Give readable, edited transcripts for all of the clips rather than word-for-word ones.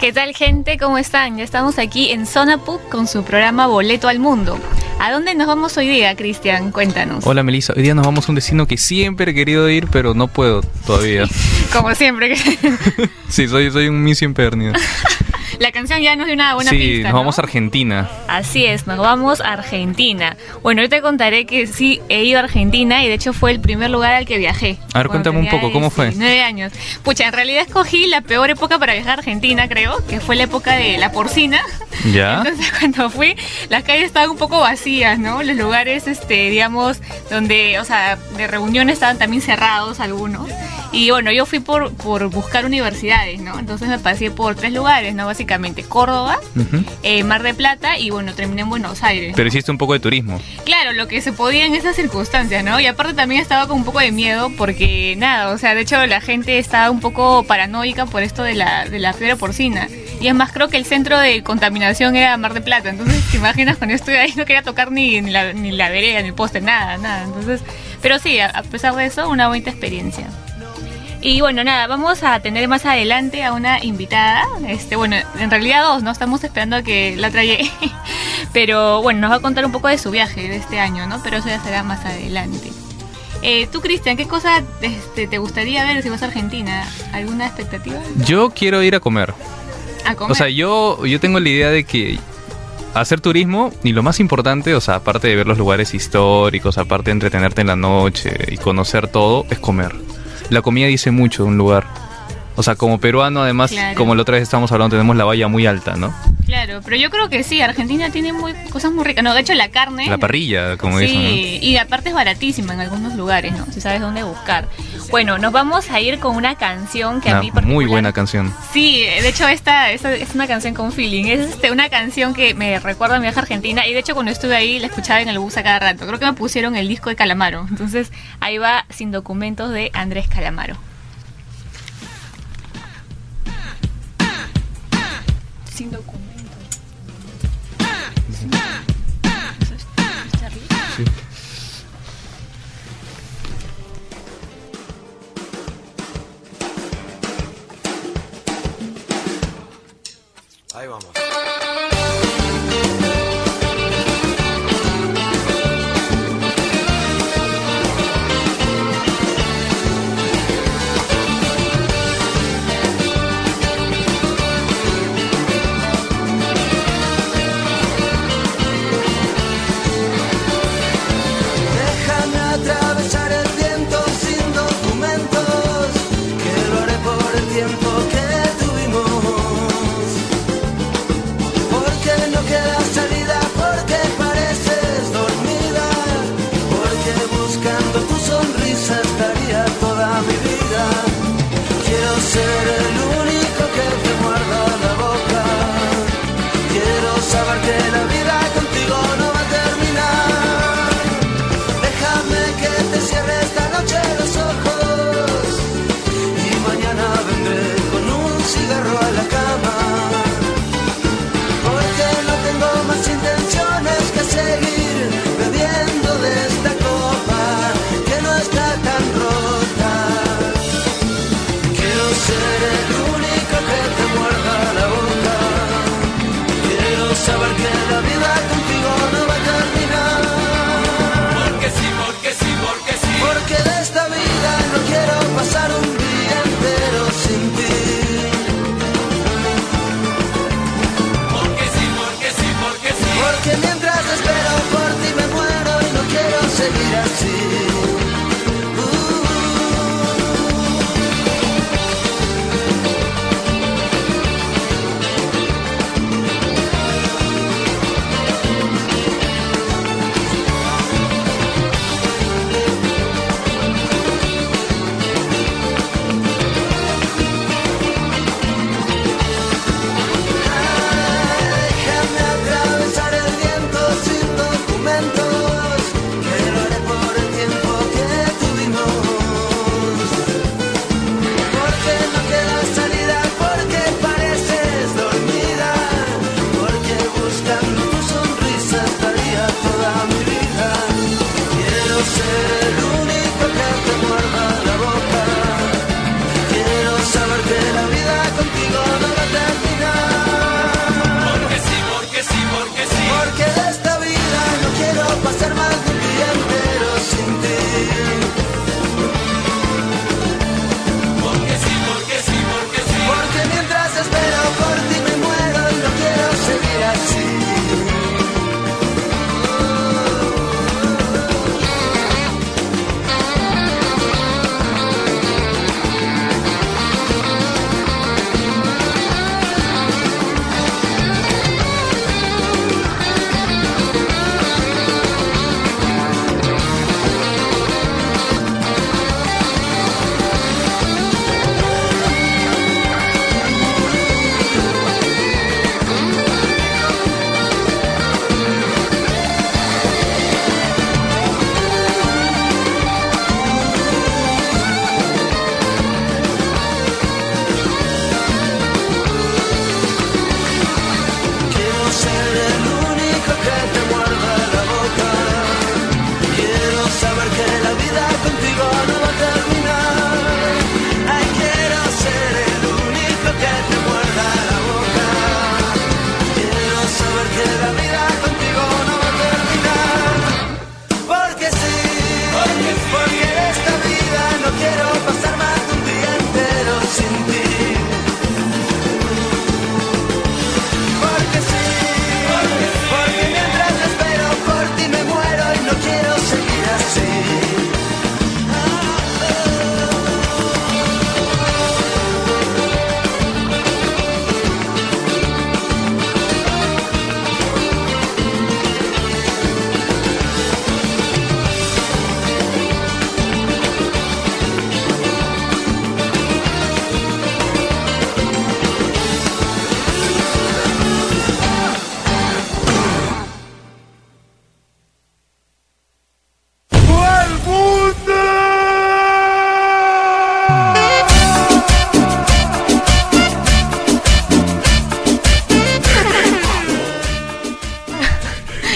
¿Qué tal, gente? ¿Cómo están? Ya estamos aquí en Zona PUC con su programa Boleto al Mundo. ¿A dónde nos vamos hoy día, Cristian? Cuéntanos. Hola, Melissa. Hoy día nos vamos a un destino que siempre he querido ir, pero no puedo todavía. Como siempre. Sí, soy un misio empedernido. La canción ya nos dio una buena sí, pista, nos vamos a Argentina. Así es, nos vamos a Argentina. Bueno, hoy te contaré que sí he ido a Argentina y de hecho fue el primer lugar al que viajé. A ver, cuéntame un poco, ¿cómo fue? 9 años. Pucha, en realidad escogí la peor época para viajar a Argentina, creo, que fue la época de la porcina. ¿Ya? Entonces cuando fui, las calles estaban un poco vacías, ¿no? Los lugares, digamos, donde, o sea, de reuniones estaban también cerrados algunos. Y bueno, yo fui por buscar universidades, ¿no? Entonces me pasé por 3 lugares, ¿no? Básicamente Córdoba, Mar del Plata y bueno, terminé en Buenos Aires. Pero hiciste un poco de turismo. Claro, lo que se podía en esas circunstancias, ¿no? Y aparte también estaba con un poco de miedo porque nada, o sea, de hecho la gente estaba un poco paranoica por esto de la fiebre porcina. Y es más, creo que el centro de contaminación era Mar del Plata. Entonces, ¿te imaginas? Cuando yo estuve ahí no quería tocar ni la vereda, ni el poste, nada. Entonces, pero sí, a pesar de eso, una bonita experiencia. Y bueno, nada, vamos a tener más adelante a una invitada, bueno, en realidad 2, ¿no? Estamos esperando a que la llegue, pero bueno, nos va a contar un poco de su viaje de este año, ¿no? Pero eso ya será más adelante. Tú, Cristian, ¿qué cosa te gustaría ver si vas a Argentina? ¿Alguna expectativa? Yo quiero ir a comer. ¿A comer? O sea, yo tengo la idea de que hacer turismo, y lo más importante, o sea, aparte de ver los lugares históricos, aparte de entretenerte en la noche y conocer todo, es comer. La comida dice mucho de un lugar. O sea, como peruano, además, claro, como la otra vez estábamos hablando, tenemos la valla muy alta, ¿no? Claro, pero yo creo que sí, Argentina tiene cosas muy ricas. No, de hecho, la carne... La parrilla, como dicen, ¿no? Sí, y aparte es baratísima en algunos lugares, ¿no? Si sabes dónde buscar. Bueno, nos vamos a ir con una canción que a mí particular... Muy buena canción. Sí, de hecho, esta es una canción con feeling. Es una canción que me recuerda a mi viaje a Argentina. Y de hecho, cuando estuve ahí, la escuchaba en el bus a cada rato. Creo que me pusieron el disco de Calamaro. Entonces, ahí va Sin Documentos de Andrés Calamaro. Sin documentos. Sí. Ahí vamos. Ser el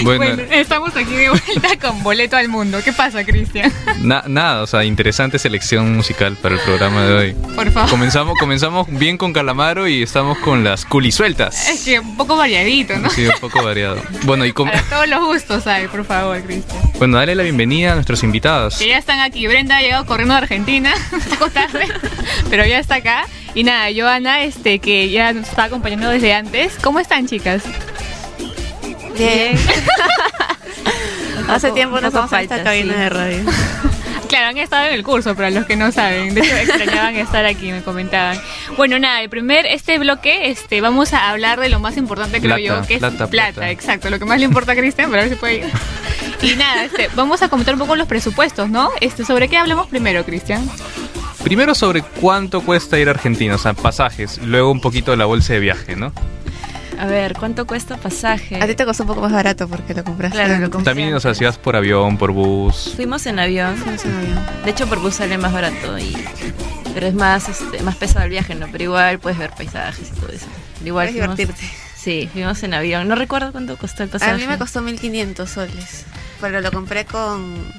Bueno, estamos aquí de vuelta con Boleto al Mundo. ¿Qué pasa, Cristian? Nada, o sea, interesante selección musical para el programa de hoy. Por favor. Comenzamos bien con Calamaro y estamos con las culisueltas. Es que un poco variadito, ¿no? Sí, un poco variado. Bueno, Para todos los gustos hay, por favor, Cristian. Bueno, dale la bienvenida a nuestros invitados. Que ya están aquí. Brenda ha llegado corriendo de Argentina, un poco tarde, pero ya está acá. Y nada, Joana, que ya nos está acompañando desde antes. ¿Cómo están, chicas? Bien. Hace tiempo no estamos en esta cabina de radio. Claro, han estado en el curso, para los que no saben. De hecho, extrañaban estar aquí, me comentaban. Bueno, nada, este bloque, vamos a hablar de lo más importante, creo yo, que es plata. Exacto, lo que más le importa a Cristian, para ver si puede ir. Y nada, vamos a comentar un poco los presupuestos, ¿no? ¿Sobre qué hablamos primero, Cristian? Primero sobre cuánto cuesta ir a Argentina, o sea, pasajes, luego un poquito de la bolsa de viaje, ¿no? A ver, ¿cuánto cuesta pasaje? A ti te costó un poco más barato porque lo compraste. Claro, lo compré. También, o sea, si vas por avión, por bus. Fuimos en avión. De hecho, por bus sale más barato, pero es más pesado el viaje, ¿no? Pero igual puedes ver paisajes y todo eso. Pero igual puedes divertirte. Sí, fuimos en avión. No recuerdo cuánto costó el pasaje. A mí me costó 1.500 soles, pero lo compré con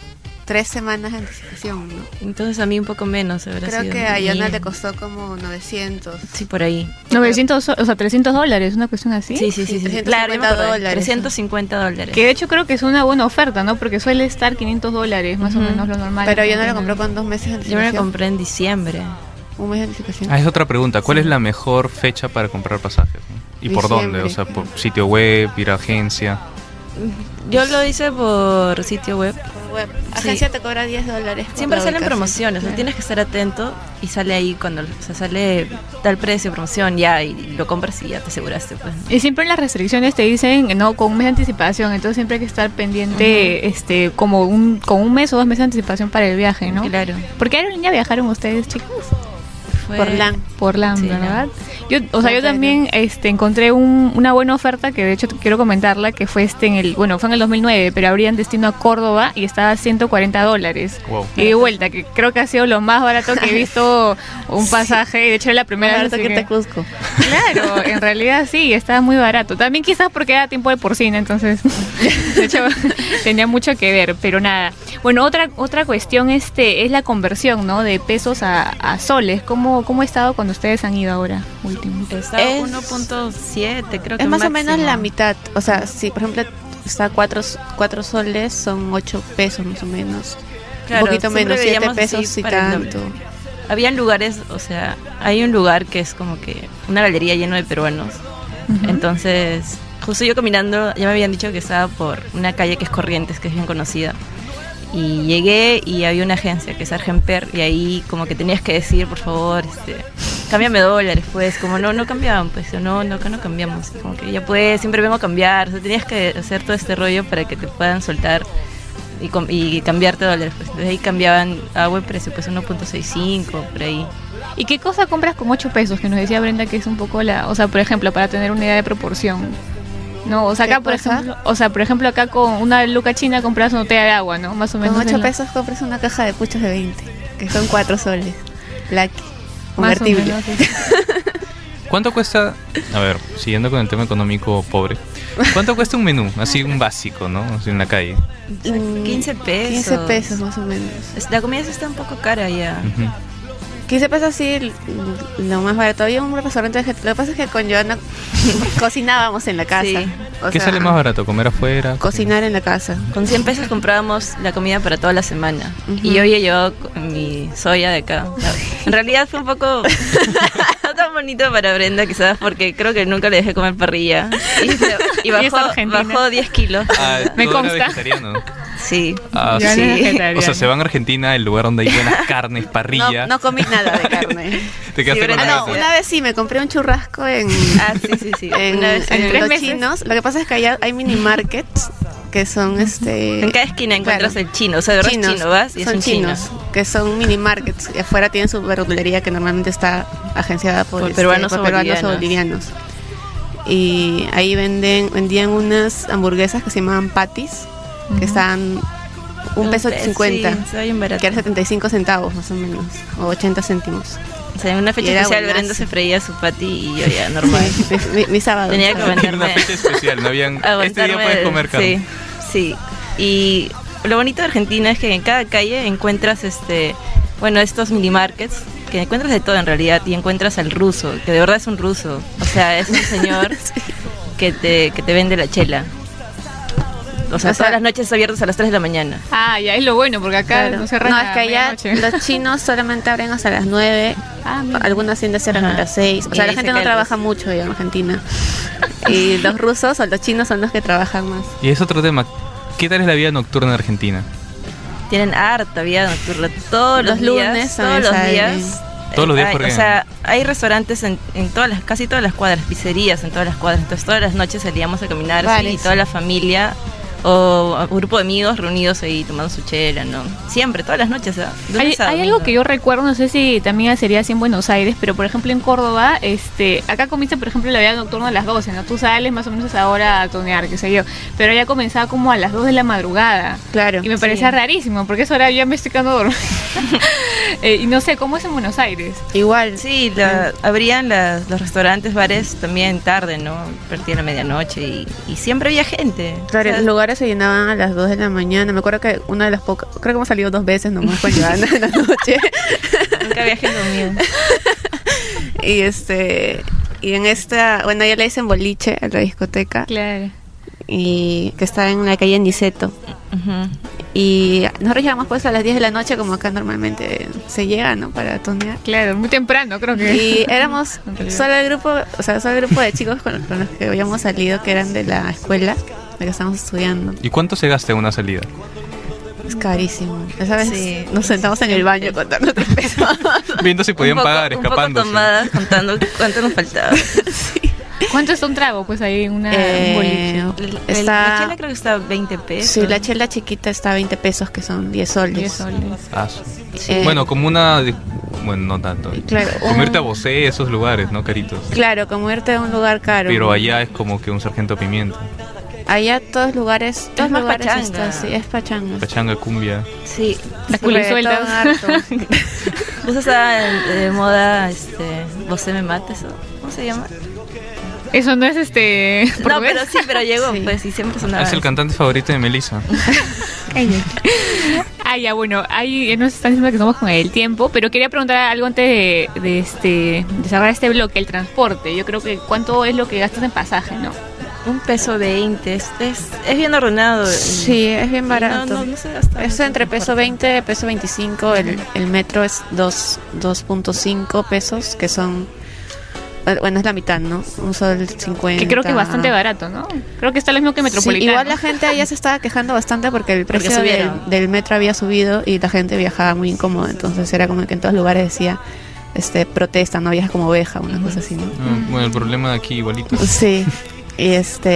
3 semanas de anticipación, ¿no? Entonces a mí un poco menos, habrá Creo sido. que a Yana le costó como 900. Sí, por ahí. 900, o sea, $300, una cuestión así. Sí. 350 Claro, dólares. $350. Que de hecho creo que es una buena oferta, ¿no? Porque suele estar $500, más o menos lo normal. Pero yo no lo compré con 2 meses de Yo anticipación. me lo compré en diciembre. Un mes de anticipación. Es otra pregunta. ¿Cuál es la mejor fecha para comprar pasajes, ¿no? ¿Y por Diciembre. dónde? O sea, por sitio web, ir a agencia. Yo lo hice por sitio web. Web. Agencia te cobra $10. por Siempre la salen ubicación. promociones, Claro. tienes que estar atento y sale ahí cuando sale tal precio, promoción, ya, y lo compras y ya te aseguraste, pues. Y siempre en las restricciones te dicen, no, con un mes de anticipación, entonces siempre hay que estar pendiente, como con un mes o 2 meses de anticipación para el viaje, ¿no? Claro. ¿Por qué aerolínea viajaron ustedes, chicos? Fue- Por LAN. Por LAN, Sí, ¿verdad? LAN. Yo también encontré una buena oferta que de hecho quiero comentarla, que fue fue en el 2009, pero abrían destino a Córdoba y estaba a $140. Wow. Y de vuelta, que creo que ha sido lo más barato que he visto un pasaje, y de hecho era la primera Más vez barato que te Cusco. Claro, en realidad sí, estaba muy barato. También quizás porque era tiempo de porcina, entonces de hecho tenía mucho que ver, pero nada. Bueno, otra cuestión es la conversión, ¿no? De pesos a soles. ¿Cómo ha estado cuando ustedes han ido ahora último? Está Es- 1.7, creo que Es más o menos máximo. la mitad. O sea, si por ejemplo está 4 soles, son 8 pesos más o menos. Claro, un poquito siempre menos, 7 veíamos pesos así y para el doble. tanto. Habían lugares, o sea, hay un lugar que es como que una galería lleno de peruanos. Entonces, justo yo caminando, ya me habían dicho que estaba por una calle que es Corrientes, que es bien conocida. Y llegué y había una agencia que es Argenper, y ahí como que tenías que decir, por favor, cámbiame dólares, pues. Como no cambiaban, pues. No, acá no cambiamos. Y como que ya pues, siempre vengo a cambiar. O sea, tenías que hacer todo este rollo para que te puedan soltar y cambiarte dólares, pues. Entonces ahí cambiaban a buen precio, pues 1.65, por ahí. ¿Y qué cosa compras con 8 pesos? Que nos decía Brenda que es un poco o sea, por ejemplo, para tener una idea de proporción. No, o sea, ¿Qué acá por ejemplo, acá con una luca china compras una botella de agua, ¿no? Más o menos. Con 8 en la- pesos compras una caja de puchos de 20, que son 4 soles. Lucky. Más o Convertible. menos, sí. ¿Cuánto cuesta, a ver, siguiendo con el tema económico pobre, cuánto cuesta un menú, así un básico, ¿no? Así en la calle. 15 pesos. 15 pesos más o menos. La comida sí está un poco cara ya. Ujú. 15 pesos sí, lo más barato. Había un restaurante, lo que pasa es que con Joana cocinábamos en la casa. Sí. O ¿Qué sea, sale más barato? ¿Comer afuera? Cocinar en la casa. Con 100 pesos comprábamos la comida para toda la semana. Ujú. Y yo había llevado mi soya de acá. En realidad fue un poco no tan bonito para Brenda, quizás, porque creo que nunca le dejé comer parrilla. Y Y es argentina. bajó 10 kilos. Ah, Me todo era consta. vegetariano. Sí. Ah, Ya sí. no es vegetariano. O sea, se van a Argentina, el lugar donde hay buenas carnes, parrilla. No comí nada de carne. Te quedaste Sí, con Brenda, la No, gana. una vez sí me compré un churrasco en Sí. en, Una vez en en 3 los meses. chinos. Lo que pasa es que allá hay mini markets que son En cada esquina encuentras claro, el chino. O sea, de verdad es chino, vas y es son un chino. chinos, que son mini markets. Y afuera tienen su verdulería que normalmente está agenciada por peruanos o bolivianos. Y ahí vendían unas hamburguesas que se llamaban patties, que estaban un peso Sí, 50, está bien barato. que era 75 centavos más o menos, o 80 céntimos. sea, en una Y fecha era especial buenazo. Brenda se freía su pati y yo ya normal. Sí, mi sábado. Tenía que Era una aguantarme. fecha especial, no habían... Este día aguantarme puedes comer carne. Sí. Y lo bonito de Argentina es que en cada calle encuentras estos mini markets, que encuentras de todo en realidad, y encuentras al ruso, que de verdad es un ruso. O sea, es un señor que te vende la chela. O sea, todas las noches abiertas a las 3 de la mañana. Ah, ya es lo bueno, porque acá Claro. no cerran No, a es que allá medianoche. los chinos solamente abren hasta las 9. Ah, mira. Algunas tiendas cierran Ajá. a las 6. O Y sea, la ahí gente se no cae trabaja el mucho en Argentina. Y los rusos o los chinos son los que trabajan más. Y es otro tema. ¿Qué tal es la vida nocturna en Argentina? Tienen harta vida nocturna todos los Los lunes días. también Todos los salen. días. Todos los días, Hay- ¿por qué? O sea, hay restaurantes en casi todas las cuadras, pizzerías en todas las cuadras. Entonces todas las noches salíamos a caminar así, Bares. y toda la familia o un grupo de amigos reunidos ahí tomando su chela, ¿no? Siempre, todas las noches. ¿Ah? De Hay lunes a algo domingo. que yo recuerdo, no sé si también sería así en Buenos Aires, pero por ejemplo en Córdoba, acá comienza por ejemplo la vida nocturna a las 12, ¿no? Tú sales más o menos a esa hora a tonear, qué sé yo, pero ya comenzaba como a las 2 de la madrugada. Claro. Y me parecía rarísimo, porque a esa hora ya me estoy quedando dormida. Y no sé, ¿cómo es en Buenos Aires? Igual. Sí, abrían los restaurantes, bares también tarde, ¿no? A partir de la medianoche y siempre había gente. Claro, O sea, los lugares se llenaban a las 2 de la mañana. Me acuerdo que una de las pocas, creo que hemos salido 2 veces nomás cuando llegaban en la noche. nunca había gente dormida. Y en esta, bueno, ya le dicen boliche a la discoteca, Claro. y que está en la calle Niceto. Ujú. Y nosotros llegamos pues a las 10 de la noche, como acá normalmente se llega, ¿no? Para tonear. Claro, muy temprano creo que. Y éramos En realidad. solo el grupo de chicos con los que habíamos salido, que eran de la escuela, de que estábamos estudiando. ¿Y cuánto se gasta en una salida? Es carísimo. Esa vez Sí. nos sentamos en el baño a contar nuestros pesos. Viendo si podían Un poco- pagar, escapándose. Un poco tomadas, contando cuánto nos faltaba. ¿Cuánto está un trago? Pues ahí un boliche. La chela creo que está a 20 pesos. Sí, la chela chiquita está a 20 pesos, que son 10 soles. 10 soles. Ah, Sí. Bueno, como una... Bueno, no tanto. Claro, Como irte a Bosé, esos lugares, ¿no? Caritos. Claro, como irte a un lugar caro. Pero allá es como que un sargento pimienta. Allá todos lugares, todos más lugares pachanga. está, sí, es pachanga. Pachanga, cumbia. Sí. Las culisueltas. Reggaetón harto. Justo estaba de moda, Vos me mates, ¿cómo se llama? Eso no es No, portugués. pero sí, pero llegó, Sí. pues, y siempre sonaba. Es el cantante favorito de Melissa. Ah, ya, bueno, ahí nos están diciendo que estamos con el tiempo, pero quería preguntar algo antes de cerrar este bloque, el transporte. Yo creo que ¿cuánto es lo que gastas en pasaje, no? $1.20, es bien ordenado. Sí, es bien barato. No se gasta. Es entre peso 20, peso 25. El metro es 2.5 pesos, que son... Bueno, es la mitad, ¿no? Un sol 50. Que creo que es bastante barato, ¿no? Creo que está lo mismo que Sí, Metropolitano. igual la gente allá se estaba quejando bastante porque el precio subieron. del metro había subido y la gente viajaba muy incómoda. Entonces era como que en todos lugares decía, protesta, no viajas como oveja, una cosa así, ¿no? Bueno, el problema de aquí igualito. Sí. Y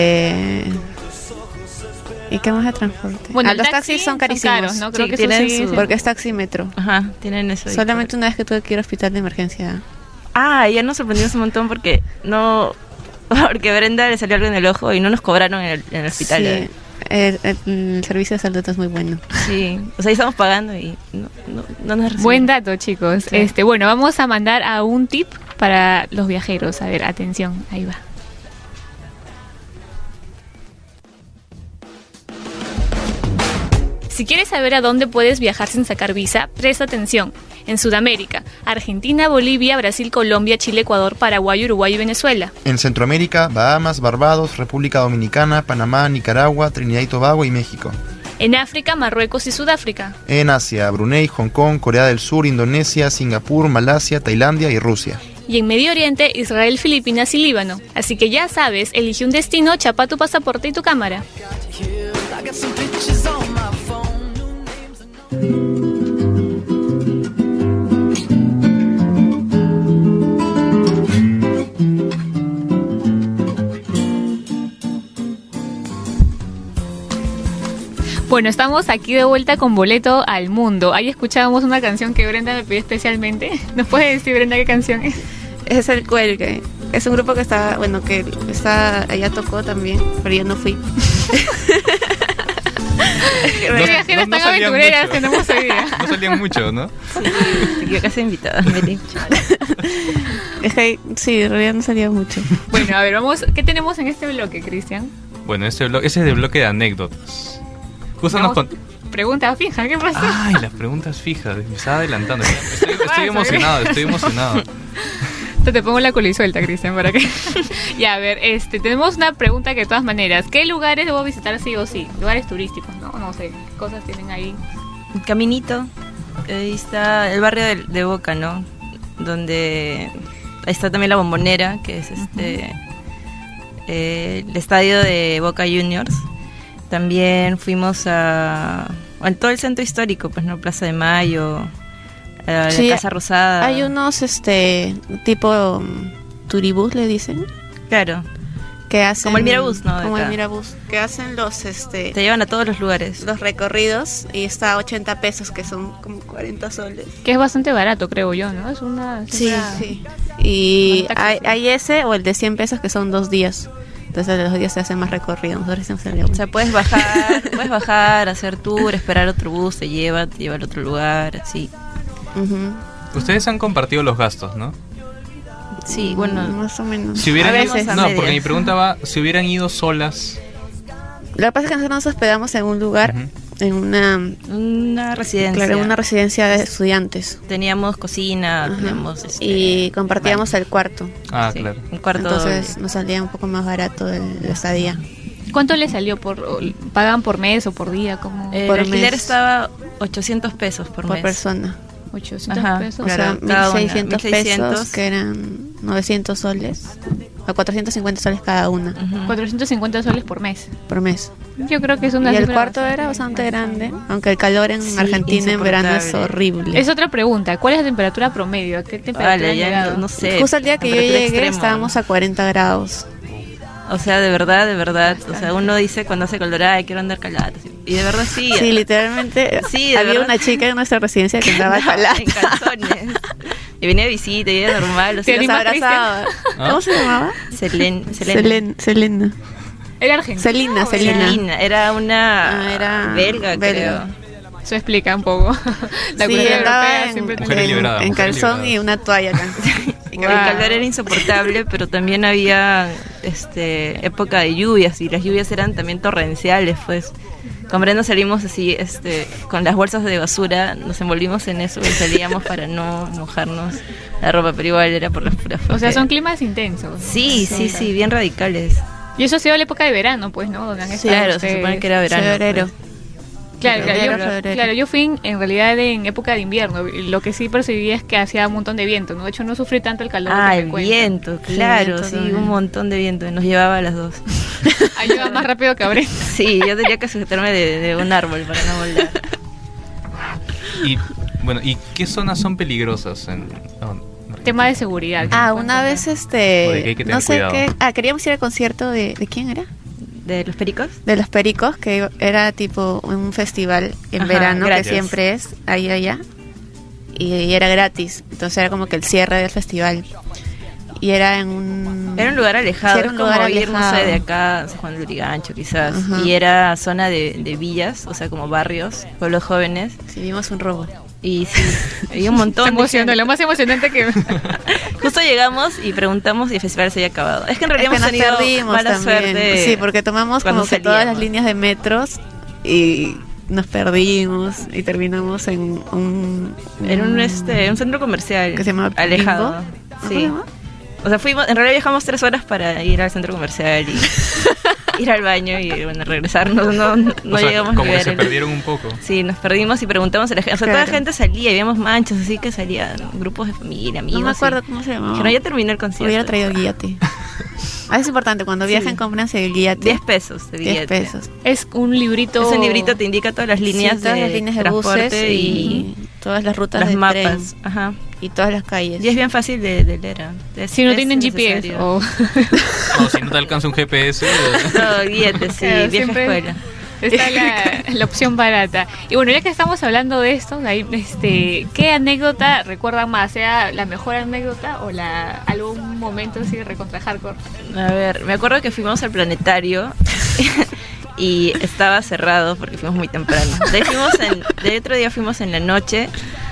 ¿y qué más de transporte? Bueno, el los taxi taxis son carísimos. caros, ¿no? Creo Sí, que tienen eso sí. su- Porque es taxímetro. Ajá, tienen eso. ahí. Solamente una vez que tuve que ir al hospital de emergencia. Ya nos sorprendimos un montón porque Brenda le salió algo en el ojo y no nos cobraron en el hospital. Sí. El servicio de salud es muy bueno. Sí, o sea, ahí estamos pagando y no nos recibieron. Buen dato, chicos. Sí. Bueno, vamos a mandar a un tip para los viajeros. A ver, atención, ahí va. Si quieres saber a dónde puedes viajar sin sacar visa, presta atención. En Sudamérica, Argentina, Bolivia, Brasil, Colombia, Chile, Ecuador, Paraguay, Uruguay y Venezuela. En Centroamérica, Bahamas, Barbados, República Dominicana, Panamá, Nicaragua, Trinidad y Tobago y México. En África, Marruecos y Sudáfrica. En Asia, Brunei, Hong Kong, Corea del Sur, Indonesia, Singapur, Malasia, Tailandia y Rusia. Y en Medio Oriente, Israel, Filipinas y Líbano. Así que ya sabes, elige un destino, chapa tu pasaporte y tu cámara. Bueno, estamos aquí de vuelta con Boleto al Mundo. Ahí escuchábamos una canción que Brenda me pidió especialmente. ¿Nos puede decir, Brenda, qué canción es? Es el Cuelgue. Es un grupo que está, ella tocó también, pero yo no fui. Qué viajeras tan salían aventureras mucho. tenemos hoy día. No salían mucho, ¿no? Te equivocas de invitada, Meli. Es que sí, en realidad no salía mucho. Bueno, a ver, vamos. ¿Qué tenemos en este bloque, Cristian? Bueno, ese es el bloque de anécdotas. Justo nos Vamos, con... Pregunta fija, ¿qué pasó? Ay, las preguntas fijas, me estaba adelantando. Estoy emocionado. Te pongo la colisuelta, Cristian, para que... Ya, a ver, tenemos una pregunta que de todas maneras. ¿Qué lugares debo visitar sí o sí? Lugares turísticos, ¿no? No sé, ¿qué cosas tienen ahí? Caminito. Ahí está el barrio de Boca, ¿no? Donde ahí está también la Bombonera, que es el estadio de Boca Juniors. También fuimos a todo el centro histórico, pues no, Plaza de Mayo, la Sí, Casa Rosada. Hay unos tipo turibús le dicen, Claro, que hacen Como el Mirabús, ¿no? De Como el acá. Mirabús, que hacen te llevan a todos los lugares. los recorridos y está a 80 pesos, que son como 40 soles. Que es bastante barato, creo yo, ¿no? Es una... Sí, una- sí. Y Bonita hay, cosa. hay ese o el de 100 pesos que son 2 días. Entonces de los días se hace más recorrido. Nosotros hicimos el de O uno. sea, puedes bajar, hacer tour, esperar otro bus, te lleva al otro lugar, así. Ujú. Ustedes han compartido los gastos, ¿no? Sí, bueno, Más o menos. Si hubieran A ido, veces a no, medias. porque mi pregunta va, si hubieran ido solas. Lo que pasa es que nosotros nos hospedamos en un lugar, Ujú. en una residencia. claro, una residencia de estudiantes. Teníamos cocina, Ajá. teníamos... Y compartíamos el cuarto. Ah, sí, claro. un cuarto Entonces doble. nos salía un poco más barato la estadía. ¿Cuánto le salió pagan por mes o por día? Como El por alquiler mes. estaba 800 pesos por mes. persona. 800 Ajá, pesos. O claro, sea, cada una, 1.600 1.600. pesos, que eran 900 soles. O 450 soles cada una Ujú. 450 soles por mes. por mes. Yo creo que es una Y el cifra cuarto era bastante grande, aunque el calor en Sí, Argentina en verano es insoportable. horrible. Es otra pregunta. ¿Cuál es la temperatura promedio? ¿A qué temperatura Vale, han ya llegado? no sé. Justo el día que yo temperatura llegué extrema. estábamos a 40 grados. O sea, de verdad. O sea, uno dice cuando hace calor, ay, quiero andar calada. Y de verdad sí. Sí, literalmente Sí, de había verdad. una chica en nuestra residencia que andaba Andaba calada. en calzones. Y venía de visita y era normal. O ¿Te sea, Nos animas, abrazaba. ¿Ah? ¿Cómo se llamaba? Selena. Era argentina. Selina, ¿o Selina. Selina, era una Era belga, belga. creo. Eso explica un poco. La Sí, cultura andaba europea en, siempre Mujeres en- liberadas, en mujeres calzón liberadas. y una toalla acá. El calor era insoportable, pero también había época de lluvias y las lluvias eran también torrenciales, pues. Con Brenda salimos así, con las bolsas de basura, nos envolvimos en eso y salíamos para no mojarnos la ropa, pero igual era por las puras. O sea, son climas intensos. Sí, bien radicales. Y eso ha sido la época de verano, pues, ¿no? Donde han estado Claro, se ustedes. supone que era verano. Febrero. pues. Claro, Febrero. claro, yo fui en realidad en época de invierno. Y lo que sí percibí es que hacía un montón de viento, ¿no? De hecho, no sufrí tanto el calor. Ah, que me el cuentan. viento, claro, viento sí, también. un montón de viento, nos llevaba a las dos. Ayuda más rápido que Abril. Sí, yo tenía que sujetarme de un árbol para no volar. Y bueno, ¿y qué zonas son peligrosas en Tema de seguridad. Ah, una vez Oye, que hay que tener no sé cuidado. qué. Ah, queríamos ir al concierto de quién era? ¿De los pericos? De los Pericos, que era tipo un festival en Ajá, verano, gratis. que siempre es ahí allá. Y era gratis. Entonces era como que el cierre del festival. Y era en un... Era un lugar alejado, Sí, era es un como lugar ir, no alejado. sé, de acá, San Juan de Lurigancho quizás. Ajá. Y era zona de villas, o sea, como barrios, pueblos jóvenes. Sí, vimos un robo. Y sí, había un montón Se de emocionó, gente. lo más emocionante que... Justo llegamos y preguntamos y el festival se había acabado. Es que en realidad Es que hemos nos tenido perdimos mala también. suerte. Sí, porque tomamos cuando como que todas las salíamos. líneas de metros y nos perdimos y terminamos en un... Era un centro comercial que se llama alejado. Bimbo. ¿Cómo se Sí. llama? O sea, en realidad viajamos 3 horas para ir al centro comercial y ir al baño y bueno, regresarnos. No o sea, llegamos como a que ver se el- perdieron un poco. Sí, nos perdimos y preguntamos a la gente. O sea, toda Claro. la gente salía y habíamos manchas, así que salían grupos de familia, amigos. No me acuerdo y cómo se llamaba. dijeron, ya terminó el concierto. Hubiera traído guíate. Ah, es importante, cuando viajen, cómprense el guíate. 10 pesos de 10 billete. pesos. Es un librito... Ese librito te indica todas las líneas, Sí, todas de, las líneas de transporte buses y todas las rutas los de mapas. tren Ajá. y todas las calles. Y es bien fácil de leer. Si no Es tienen GPS necesario. o... No, si no te alcanza un GPS. No, guíate, sí, Claro, vieja siempre- escuela. Está la opción barata. Y bueno, ya que estamos hablando de esto, ahí, ¿qué anécdota recuerdan más? ¿Sea la mejor anécdota o algún momento así de recontra hardcore? A ver, me acuerdo que fuimos al planetario y estaba cerrado porque fuimos muy temprano. De otro día fuimos en la noche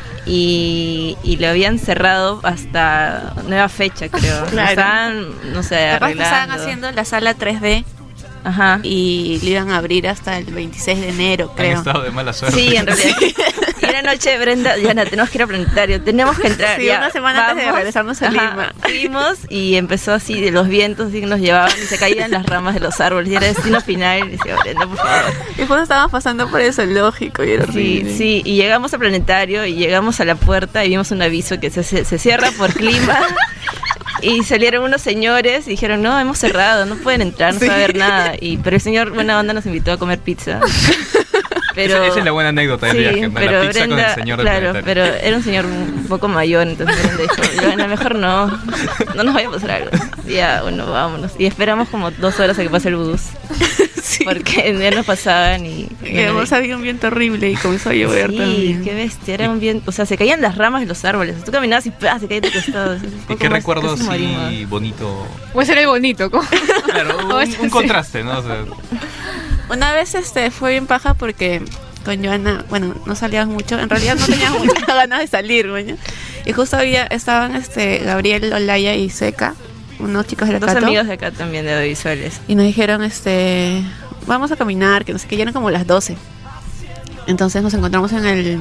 y lo habían cerrado hasta nueva fecha, creo. Claro. Estaban, no sé, Capaz que estaban arreglando. haciendo la sala 3D Ajá. y lo iban a abrir hasta el 26 de enero, Han creo. estado de mala suerte. Sí, en realidad. Y una noche, Brenda, Diana, tenemos que ir a Planetario, tenemos que entrar. Sí, ya, una semana antes de regresarnos a Lima. Fuimos y empezó así, de los vientos así que nos llevaban y se caían las ramas de los árboles. Y era destino final. Y decía, Brenda, por favor. Y justo estábamos pasando por el zoológico y era Sí, horrible. sí, y llegamos al Planetario y llegamos a la puerta y vimos un aviso que se cierra por clima. Y salieron unos señores y dijeron, no, hemos cerrado, no pueden entrar, no se va a ver nada. Pero el señor buena onda nos invitó a comer pizza. Pero, Esa es la buena anécdota del sí, viaje, ¿no? pero La pizza con Brenda, el señor del claro, planetario. pero era un señor un poco mayor, entonces Brenda dijo, bueno, mejor no nos vaya a pasar algo. Y ya, bueno, vámonos. Y esperamos como 2 horas a que pase el bus, Sí. porque ya nos pasaban y además había un viento horrible y comenzó a llover sí, también. qué bestia, era un viento, o sea, se caían las ramas de los árboles, tú caminabas y ¡pah! Se caía de tu costado. ¿Y qué recuerdo así bonito? Puede ser el bonito, ¿cómo? Claro, un contraste, ¿no? O sea, Una vez fue bien paja porque con Joana, bueno, no salíamos mucho, en realidad no teníamos muchas ganas de salir, ¿no? Y justo estaban Gabriel, Olaya y Seca, unos chicos de la Dos Cato, amigos de acá también de audiovisuales. y nos dijeron, vamos a caminar, que no sé qué, ya eran como las 12. Entonces nos encontramos en el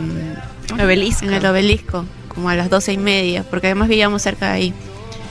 obelisco, como a las 12:30, porque además vivíamos cerca de ahí.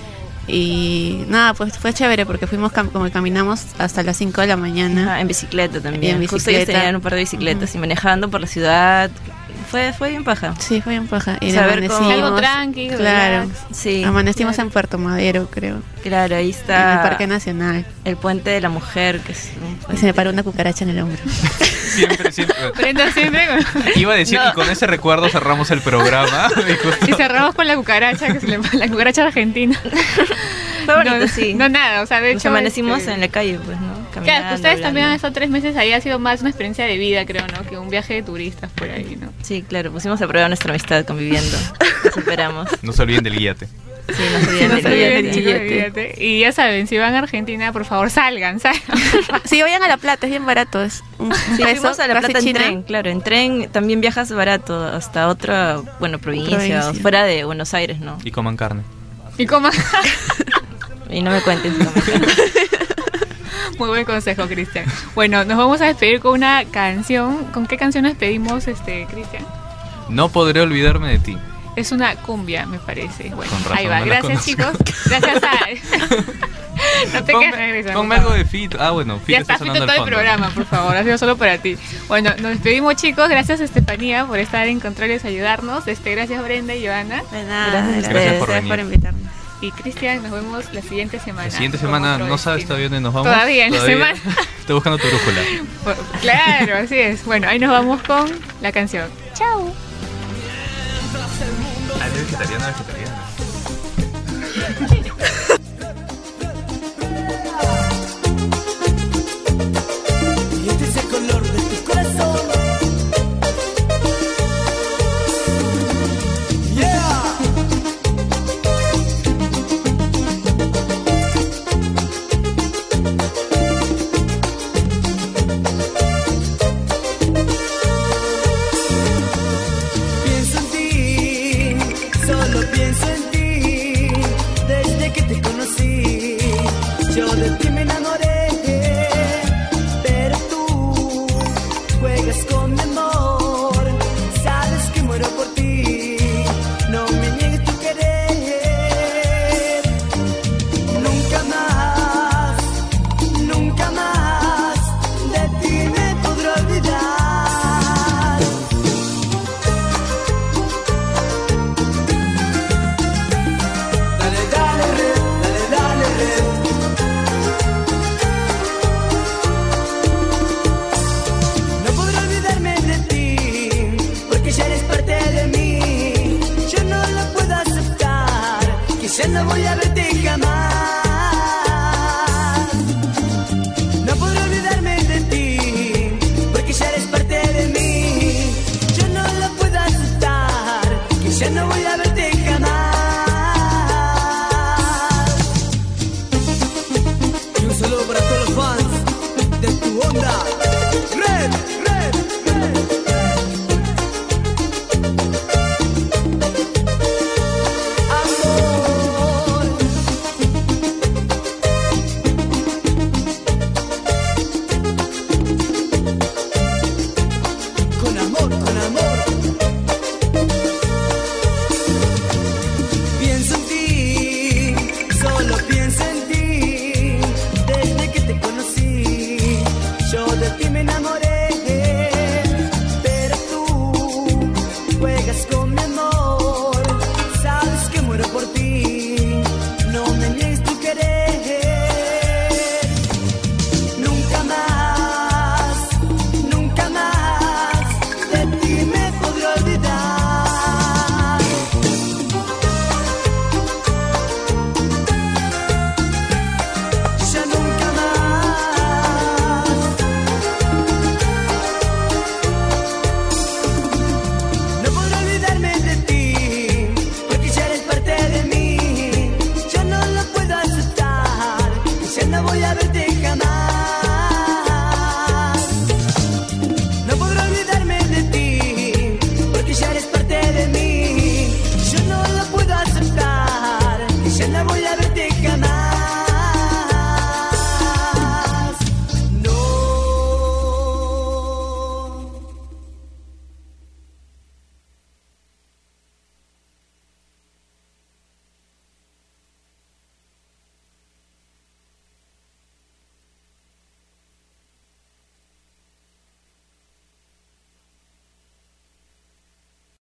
Y nada, pues fue chévere porque fuimos como caminamos hasta las 5 de la mañana. Ajá, en bicicleta también. Y en Justo ellos bicicleta. tenían un par de bicicletas y manejando por la ciudad. Fue bien paja. Sí, fue bien paja. Y Saber amanecimos. Algo tranqui, Claro. relax. Sí. Amanecimos claro. en Puerto Madero, creo. Claro, ahí En está el Parque Nacional. el puente de la mujer, que es un Y puente. se me paró una cucaracha en el hombro. siempre. Brenda siempre Iba a decir, No. y con ese recuerdo cerramos el programa. Y justo- y cerramos con la cucaracha, la cucaracha argentina. Fue bonito, no, sí. No nada, o sea, de Nos hecho... amanecimos en la calle, pues, ¿no? Claro, Caminando, que ustedes también han hablando. estado 3 meses ahí, ha sido más una experiencia de vida, creo, ¿no? Que un viaje de turistas por ahí, ¿no? Sí, claro, pusimos a prueba nuestra amistad conviviendo. Nos esperamos. No se olviden del guíate. Sí, nos olvidan No del se olviden billete. del Chicos, billete. olvídate. Y ya saben, si van a Argentina, por favor, salgan. Sí, vayan a La Plata, es bien barato. Es un Sí, peso, fuimos a La casi Plata en China. tren, claro. En tren también viajas barato hasta otra, bueno, provincia, Provincia. o fuera de Buenos Aires, ¿no? Y coman carne. Y coman. Y no me cuenten si comen. Muy buen consejo, Cristian. Bueno, nos vamos a despedir con una canción. ¿Con qué canción nos despedimos, Cristian? No podré olvidarme de ti. Es una cumbia, me parece. Bueno, Con razón, ahí va. no la Gracias, conozco. chicos. Gracias a... No te quedes regresando. Ponme algo de Fit. Ah, bueno, Fit Ya está está, Fito, sonando todo al el fondo. programa, por favor. Ha sido solo para ti. Bueno, nos despedimos, chicos. Gracias, Estefanía, por estar en Controles, ayudarnos. Gracias, Brenda y Joana. De nada, Gracias a ustedes. Por Gracias por venir. invitarnos. Y Cristian, nos vemos la siguiente semana. La siguiente con semana otro no sabes destino. todavía dónde nos vamos. Todavía en la semana. Estoy buscando tu brújula. Claro, así es. Bueno, ahí nos vamos con la canción. Chao. Ah, es vegetariana. Y este es el color de tu corazón. Yeah. Pienso en ti, solo pienso en ti. Desde que te conocí, yo de ti me enamoré. Pero tú juegas con mi amor, sabes que muero por ti. No me niegues tu querer. Nunca más de ti me podré olvidar. Dale, dale, red, dale, dale, red. voy a verte jamás.